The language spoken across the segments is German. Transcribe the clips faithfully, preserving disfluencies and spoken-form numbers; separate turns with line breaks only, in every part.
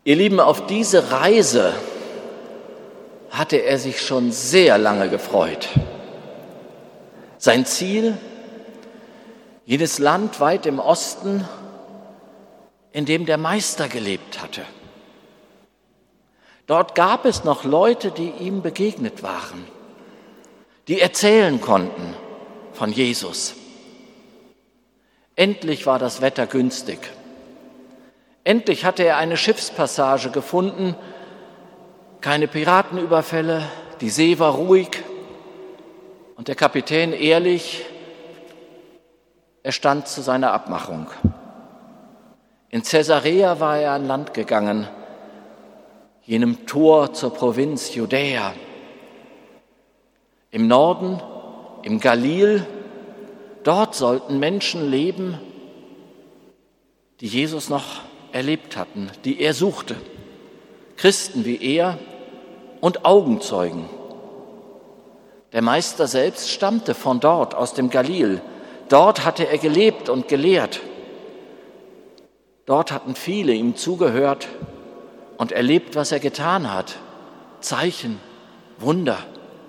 Ihr Lieben, auf diese Reise hatte er sich schon sehr lange gefreut. Sein Ziel, jenes Land weit im Osten, in dem der Meister gelebt hatte. Dort gab es noch Leute, die ihm begegnet waren, die erzählen konnten von Jesus. Endlich war das Wetter günstig. Endlich hatte er eine Schiffspassage gefunden, keine Piratenüberfälle, die See war ruhig und der Kapitän ehrlich, er stand zu seiner Abmachung. In Caesarea war er an Land gegangen, jenem Tor zur Provinz Judäa. Im Norden, im Galil, dort sollten Menschen leben, die Jesus noch erlebt hatten, die er suchte. Christen wie er und Augenzeugen. Der Meister selbst stammte von dort, aus dem Galil. Dort hatte er gelebt und gelehrt. Dort hatten viele ihm zugehört und erlebt, was er getan hat. Zeichen, Wunder.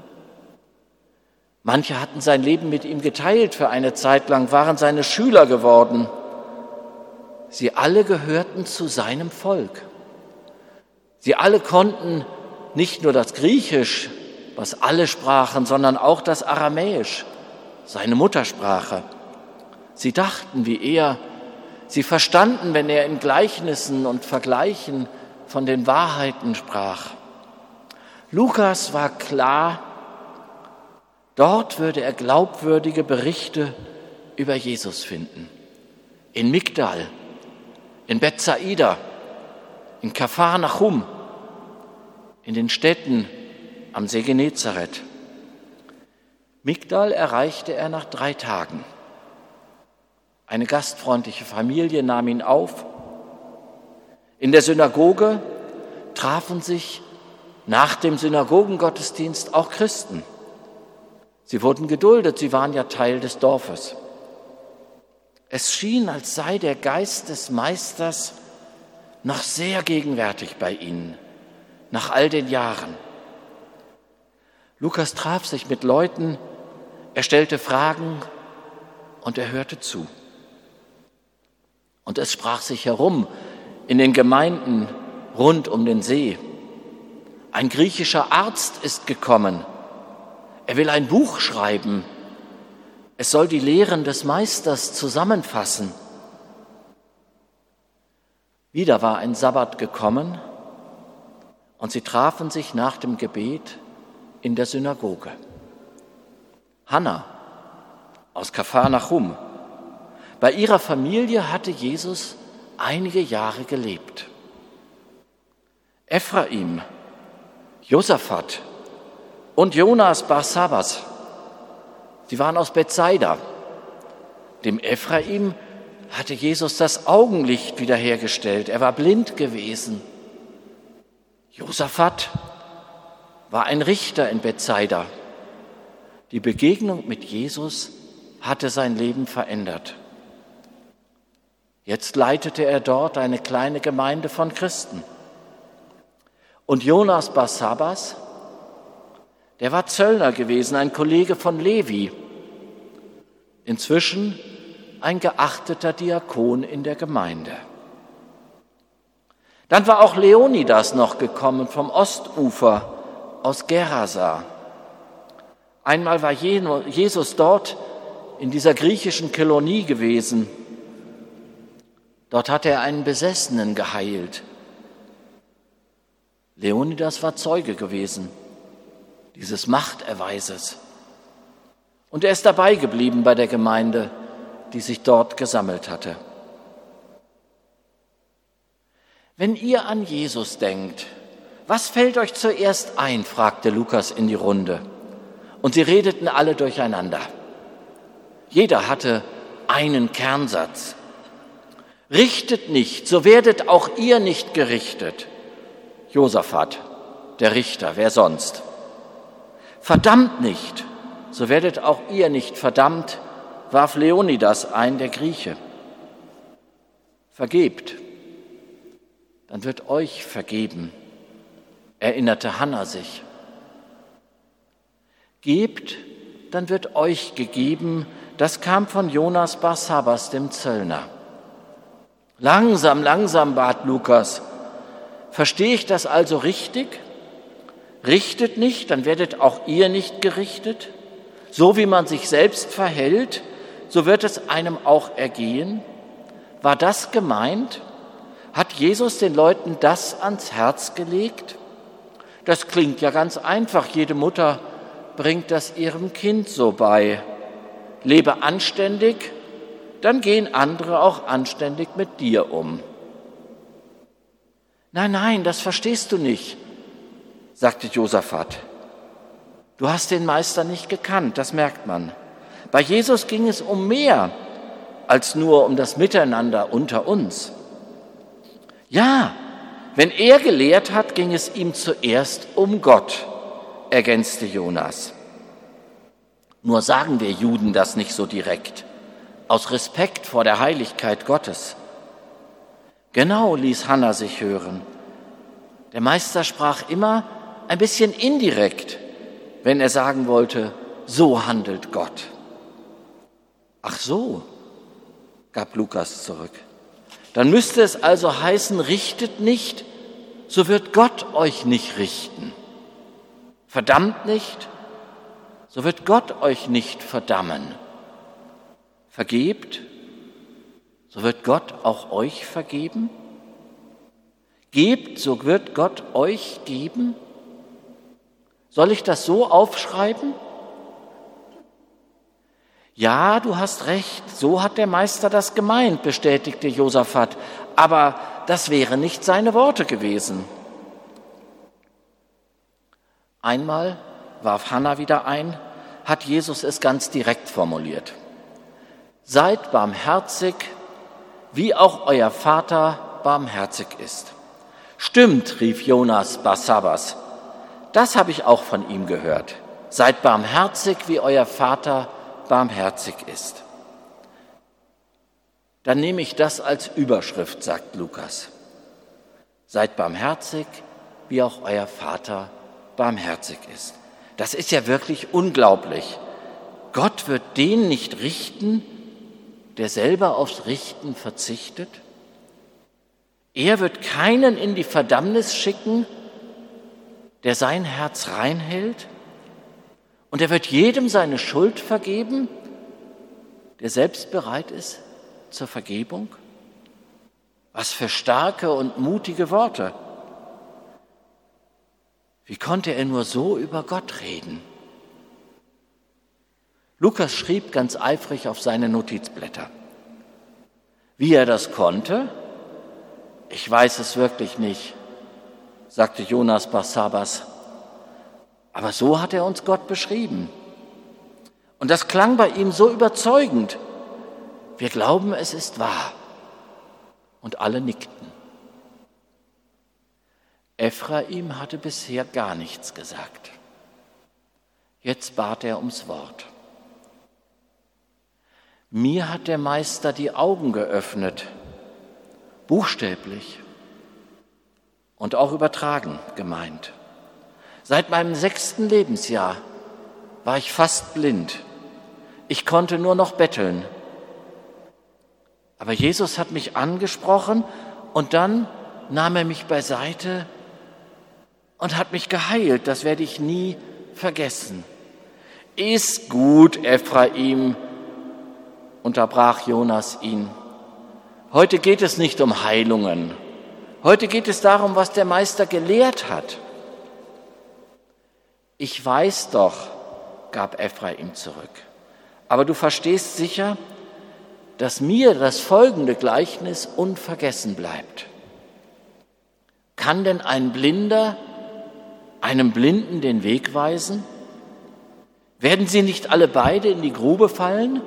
Manche hatten sein Leben mit ihm geteilt für eine Zeit lang, waren seine Schüler geworden. Sie alle gehörten zu seinem Volk. Sie alle konnten nicht nur das Griechisch, was alle sprachen, sondern auch das Aramäisch, seine Muttersprache. Sie dachten wie er, sie verstanden, wenn er in Gleichnissen und Vergleichen von den Wahrheiten sprach. Lukas war klar, dort würde er glaubwürdige Berichte über Jesus finden. In Migdal, in Bethsaida, in Kapharnaum, in den Städten am See Genezareth. Migdal erreichte er nach drei Tagen. Eine gastfreundliche Familie nahm ihn auf. In der Synagoge trafen sich nach dem Synagogengottesdienst auch Christen. Sie wurden geduldet, sie waren ja Teil des Dorfes. Es schien, als sei der Geist des Meisters noch sehr gegenwärtig bei ihnen, nach all den Jahren. Lukas traf sich mit Leuten, er stellte Fragen und er hörte zu. Und es sprach sich herum in den Gemeinden rund um den See. Ein griechischer Arzt ist gekommen. Er will ein Buch schreiben. Es soll die Lehren des Meisters zusammenfassen. Wieder war ein Sabbat gekommen und sie trafen sich nach dem Gebet in der Synagoge. Hanna aus Kapharnaum. Bei ihrer Familie hatte Jesus einige Jahre gelebt. Ephraim, Josaphat und Jonas Barsabas, sie waren aus Bethsaida. Dem Ephraim hatte Jesus das Augenlicht wiederhergestellt. Er war blind gewesen. Josaphat war ein Richter in Bethsaida. Die Begegnung mit Jesus hatte sein Leben verändert. Jetzt leitete er dort eine kleine Gemeinde von Christen. Und Jonas Barsabas, der war Zöllner gewesen, ein Kollege von Levi, inzwischen ein geachteter Diakon in der Gemeinde. Dann war auch Leonidas noch gekommen vom Ostufer aus Gerasa. Einmal war Jesus dort in dieser griechischen Kolonie gewesen. Dort hatte er einen Besessenen geheilt. Leonidas war Zeuge gewesen dieses Machterweises. Und er ist dabei geblieben bei der Gemeinde, die sich dort gesammelt hatte. Wenn ihr an Jesus denkt, was fällt euch zuerst ein, fragte Lukas in die Runde. Und sie redeten alle durcheinander. Jeder hatte einen Kernsatz. Richtet nicht, so werdet auch ihr nicht gerichtet. Josaphat, der Richter, wer sonst? Verdammt nicht, so werdet auch ihr nicht verdammt, warf Leonidas ein, der Grieche. Vergebt, dann wird euch vergeben, erinnerte Hannah sich. Gebt, dann wird euch gegeben, das kam von Jonas Barsabas, dem Zöllner. Langsam, langsam, bat Lukas. Verstehe ich das also richtig? Richtet nicht, dann werdet auch ihr nicht gerichtet. So wie man sich selbst verhält, so wird es einem auch ergehen. War das gemeint? Hat Jesus den Leuten das ans Herz gelegt? Das klingt ja ganz einfach. Jede Mutter bringt das ihrem Kind so bei. Lebe anständig, dann gehen andere auch anständig mit dir um. Nein, nein, das verstehst du nicht, sagte Josaphat. Du hast den Meister nicht gekannt, das merkt man. Bei Jesus ging es um mehr als nur um das Miteinander unter uns. Ja, wenn er gelehrt hat, ging es ihm zuerst um Gott, ergänzte Jonas. Nur sagen wir Juden das nicht so direkt, aus Respekt vor der Heiligkeit Gottes. Genau, ließ Hannah sich hören. Der Meister sprach immer ein bisschen indirekt, wenn er sagen wollte, so handelt Gott. Ach so, gab Lukas zurück. Dann müsste es also heißen, richtet nicht, so wird Gott euch nicht richten. Verdammt nicht, so wird Gott euch nicht verdammen. Vergebt, so wird Gott auch euch vergeben. Gebt, so wird Gott euch geben. Soll ich das so aufschreiben? Ja, du hast recht, so hat der Meister das gemeint, bestätigte Josaphat, aber das wären nicht seine Worte gewesen. Einmal, warf Hannah wieder ein, hat Jesus es ganz direkt formuliert. Seid barmherzig, wie auch euer Vater barmherzig ist. Stimmt, rief Jonas Barsabas, das habe ich auch von ihm gehört. Seid barmherzig, wie euer Vater barmherzig ist. Dann nehme ich das als Überschrift, sagt Lukas. Seid barmherzig, wie auch euer Vater barmherzig ist. Das ist ja wirklich unglaublich. Gott wird den nicht richten, der selber aufs Richten verzichtet. Er wird keinen in die Verdammnis schicken, der sein Herz reinhält. Und er wird jedem seine Schuld vergeben, der selbst bereit ist zur Vergebung. Was für starke und mutige Worte. Wie konnte er nur so über Gott reden? Lukas schrieb ganz eifrig auf seine Notizblätter. Wie er das konnte? Ich weiß es wirklich nicht, sagte Jonas Barsabas. Aber so hat er uns Gott beschrieben. Und das klang bei ihm so überzeugend. Wir glauben, es ist wahr. Und alle nickten. Ephraim hatte bisher gar nichts gesagt. Jetzt bat er ums Wort. Mir hat der Meister die Augen geöffnet, buchstäblich und auch übertragen gemeint. Seit meinem sechsten Lebensjahr war ich fast blind. Ich konnte nur noch betteln. Aber Jesus hat mich angesprochen und dann nahm er mich beiseite und hat mich geheilt. Das werde ich nie vergessen. Ist gut, Ephraim, unterbrach Jonas ihn. Heute geht es nicht um Heilungen. Heute geht es darum, was der Meister gelehrt hat. Ich weiß doch, gab Ephraim zurück. Aber du verstehst sicher, dass mir das folgende Gleichnis unvergessen bleibt. Kann denn ein Blinder einem Blinden den Weg weisen? Werden sie nicht alle beide in die Grube fallen?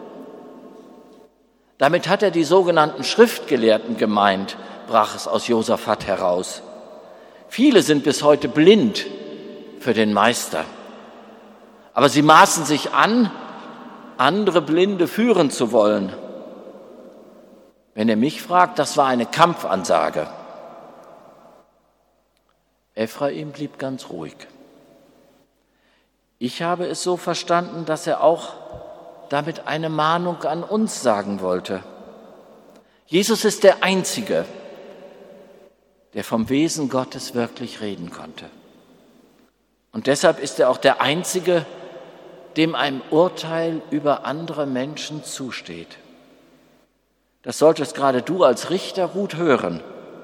Damit hat er die sogenannten Schriftgelehrten gemeint, brach es aus Josaphat heraus. Viele sind bis heute blind für den Meister. Aber sie maßen sich an, andere Blinde führen zu wollen. Wenn er mich fragt, das war eine Kampfansage. Ephraim blieb ganz ruhig. Ich habe es so verstanden, dass er auch damit eine Mahnung an uns sagen wollte. Jesus ist der Einzige, der vom Wesen Gottes wirklich reden konnte. Und deshalb ist er auch der Einzige, dem ein Urteil über andere Menschen zusteht. Das solltest gerade du als Richter gut hören.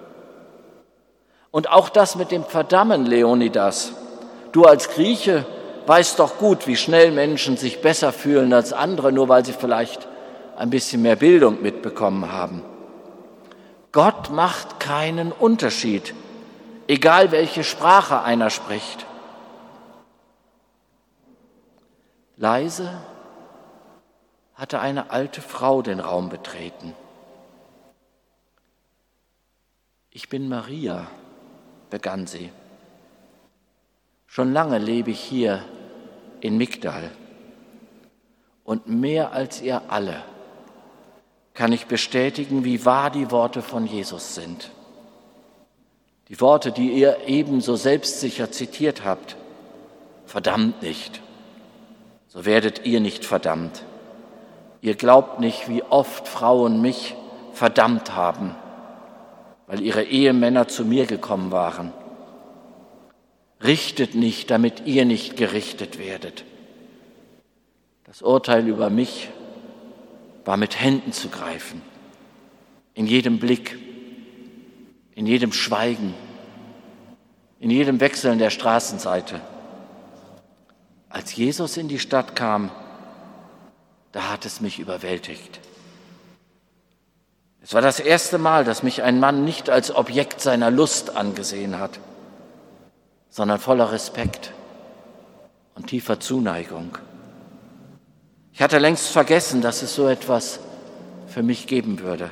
Und auch das mit dem Verdammen, Leonidas. Du als Grieche weißt doch gut, wie schnell Menschen sich besser fühlen als andere, nur weil sie vielleicht ein bisschen mehr Bildung mitbekommen haben. Gott macht keinen Unterschied, egal welche Sprache einer spricht. Leise hatte eine alte Frau den Raum betreten. Ich bin Maria, begann sie. Schon lange lebe ich hier in Migdal und mehr als ihr alle kann ich bestätigen, wie wahr die Worte von Jesus sind. Die Worte, die ihr ebenso selbstsicher zitiert habt. Verdammt nicht, so werdet ihr nicht verdammt. Ihr glaubt nicht, wie oft Frauen mich verdammt haben, weil ihre Ehemänner zu mir gekommen waren. Richtet nicht, damit ihr nicht gerichtet werdet. Das Urteil über mich war mit Händen zu greifen, in jedem Blick, in jedem Schweigen, in jedem Wechseln der Straßenseite. Als Jesus in die Stadt kam, da hat es mich überwältigt. Es war das erste Mal, dass mich ein Mann nicht als Objekt seiner Lust angesehen hat, sondern voller Respekt und tiefer Zuneigung. Ich hatte längst vergessen, dass es so etwas für mich geben würde.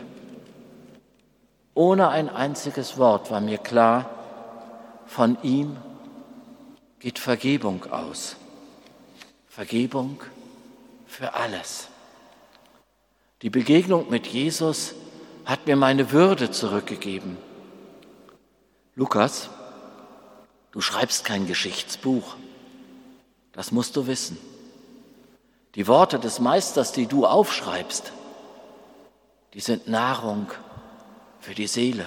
Ohne ein einziges Wort war mir klar, von ihm geht Vergebung aus. Vergebung für alles. Die Begegnung mit Jesus hat mir meine Würde zurückgegeben. Lukas, du schreibst kein Geschichtsbuch. Das musst du wissen. Die Worte des Meisters, die du aufschreibst, die sind Nahrung für die Seele.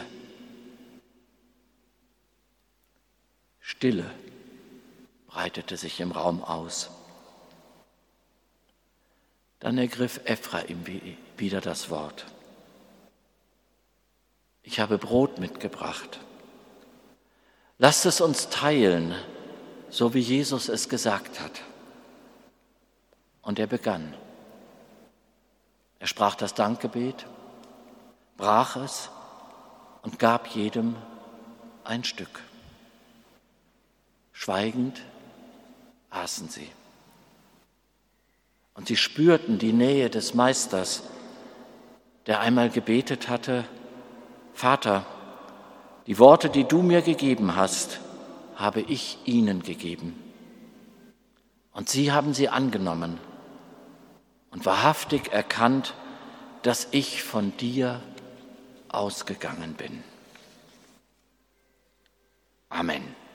Stille breitete sich im Raum aus. Dann ergriff Ephraim wieder das Wort. Ich habe Brot mitgebracht. Lasst es uns teilen, so wie Jesus es gesagt hat. Und er begann. Er sprach das Dankgebet, brach es und gab jedem ein Stück. Schweigend aßen sie. Und sie spürten die Nähe des Meisters, der einmal gebetet hatte: Vater, die Worte, die du mir gegeben hast, habe ich ihnen gegeben. Und sie haben sie angenommen und wahrhaftig erkannt, dass ich von dir ausgegangen bin. Amen.